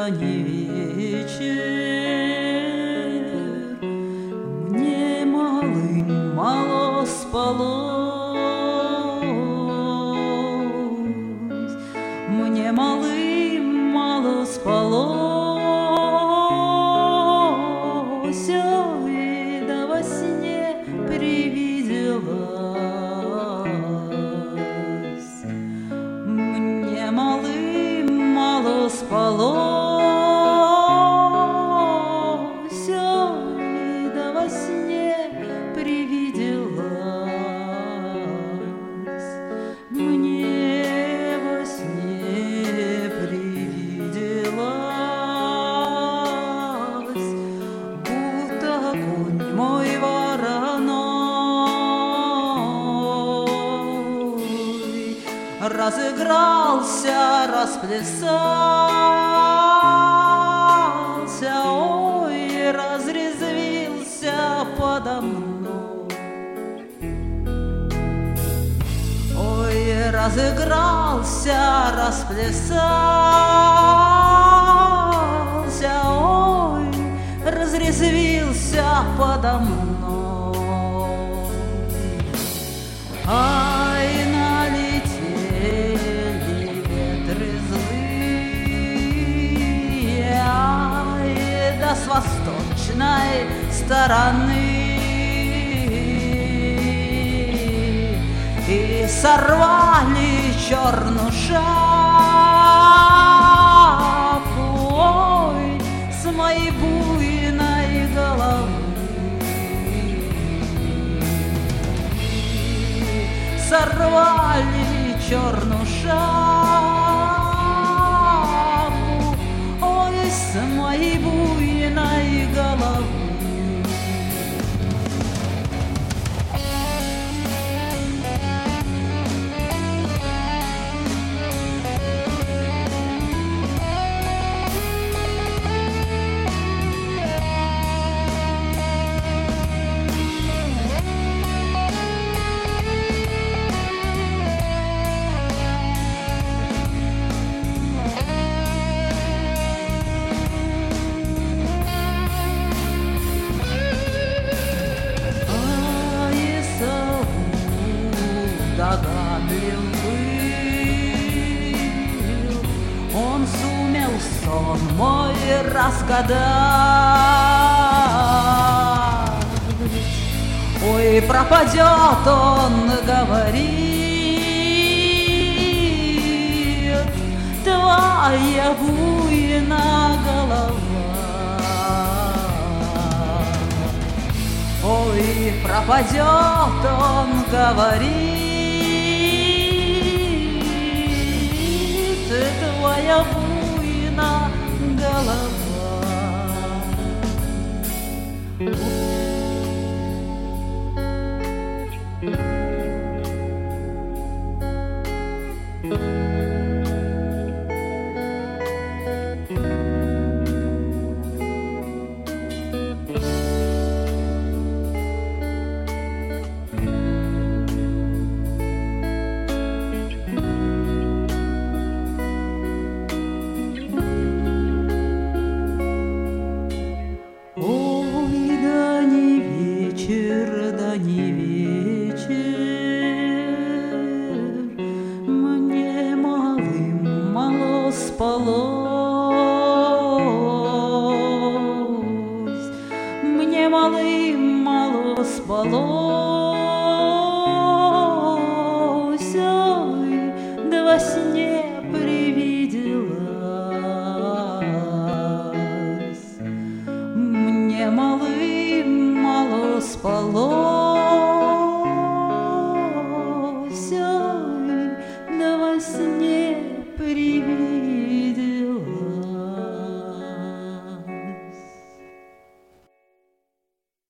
да не вечер. Мне малым мало спалось, мне малым мало спалось, ой, да во сне привиделась. Мне малым мало спалось, ой, да во сне привиделась. Мне во сне привиделась, будто конь мой вороной разыгрался, расплясался, ой, разрезвился подо мной. Ой, разыгрался, расплясался, ой, разрезвился подо мной. Ай, налетели ветры злые, ай, да с восточной стороны, и сорвали черную шапку, ой, с моей буйной головы. Сорвали черную шапку, ой, с моей буйной головы. Догадлив был, он сумел сон мой разгадать. Ой, пропадет он, говорит, твоя буйная голова. Ой, пропадет он, говорит, твоя буйная голова. Да не вечер, мне малым мало спалось, мне малым мало спалось.